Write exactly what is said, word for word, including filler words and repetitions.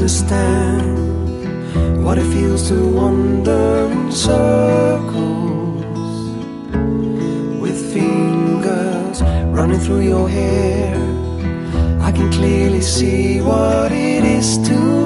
understand what it feels to wander in circles, with fingers running through your hair. I can clearly see what it is to